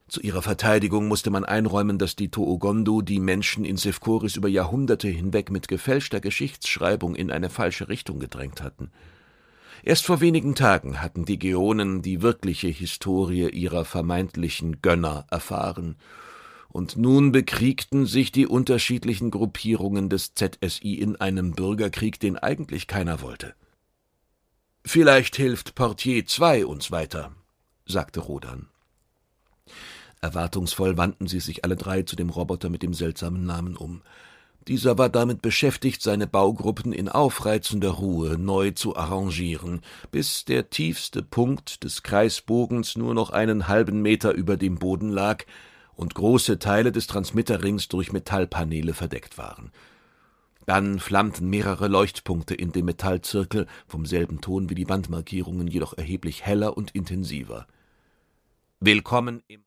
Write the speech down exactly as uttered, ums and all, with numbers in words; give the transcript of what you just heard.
Zu ihrer Verteidigung musste man einräumen, dass die To'ogondo die Menschen in Sefcoris über Jahrhunderte hinweg mit gefälschter Geschichtsschreibung in eine falsche Richtung gedrängt hatten. Erst vor wenigen Tagen hatten die Geonen die wirkliche Historie ihrer vermeintlichen Gönner erfahren, und nun bekriegten sich die unterschiedlichen Gruppierungen des Z S I in einem Bürgerkrieg, den eigentlich keiner wollte. »Vielleicht hilft Portier zwei uns weiter«, sagte Rodan. Erwartungsvoll wandten sie sich alle drei zu dem Roboter mit dem seltsamen Namen um. Dieser war damit beschäftigt, seine Baugruppen in aufreizender Ruhe neu zu arrangieren, bis der tiefste Punkt des Kreisbogens nur noch einen halben Meter über dem Boden lag und große Teile des Transmitterrings durch Metallpaneele verdeckt waren. Dann flammten mehrere Leuchtpunkte in dem Metallzirkel, vom selben Ton wie die Wandmarkierungen, jedoch erheblich heller und intensiver. »Willkommen im